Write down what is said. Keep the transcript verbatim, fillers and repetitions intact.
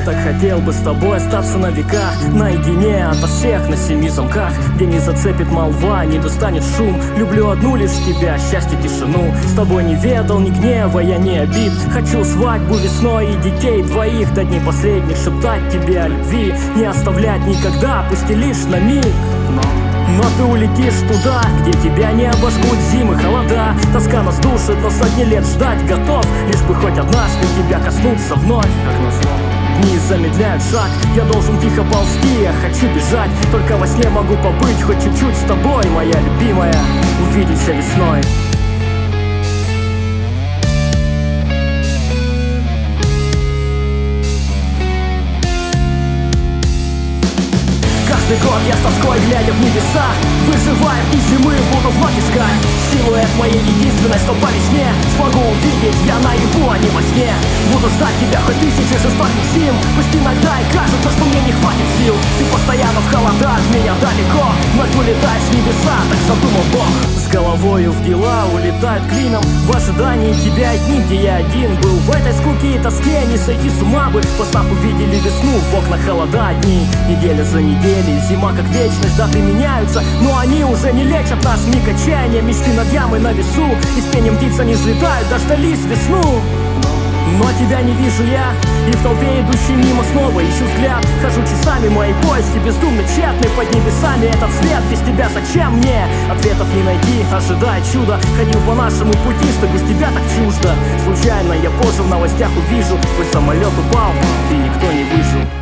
Так хотел бы с тобой остаться на века, наедине ото всех на семи замках, где не зацепит молва, не достанет шум. Люблю одну лишь тебя, счастье, тишину. С тобой не ведал ни гнева, я не обид. Хочу свадьбу весной и детей двоих, до дней последних шептать тебе о любви, не оставлять никогда, пусть и лишь на миг. Но Но ты улетишь туда, где тебя не обожгут зимы, холода. Тоска нас душит, но сотни лет ждать готов, лишь бы хоть однажды тебя коснуться вновь. Как назло, дни замедляют шаг, я должен тихо ползти, я хочу бежать. Только во сне могу побыть хоть чуть-чуть с тобой, моя любимая. Увидимся весной. Каждый год я с тоской, глядя в небеса, выживая из зимы, буду вновь искать силуэт моей единственной, что по весне смогу увидеть я наяву, а не во сне. Буду ждать тебя хоть тысячи жестоких зим, пусть иногда и кажется, что мне не хватит сил. Ты постоянно в холодах, меня далеко, вновь улетаешь в небеса, так задумал Бог. С головою в дела улетают клином, в ожидании тебя и дни, где я один был. В этой скуке и тоске не сойти с ума бы, во снах увидели весну, в окнах холода одни, неделя за неделей. Зима как вечность, даты меняются, но они уже не лечат нас. Миг отчаяния, мечты над ямой на весу, и с пением птиц они взлетают, дождались весну. Но тебя не вижу я, и в толпе идущей мимо снова ищу взгляд. Хожу часами, мои поиски бездумно тщетны, под небесами этот свет, без тебя зачем мне? Ответов не найти, ожидая чуда. Ходил по нашему пути, что без тебя так чуждо. Случайно я позже в новостях увижу, твой самолет упал, и никто не выжил.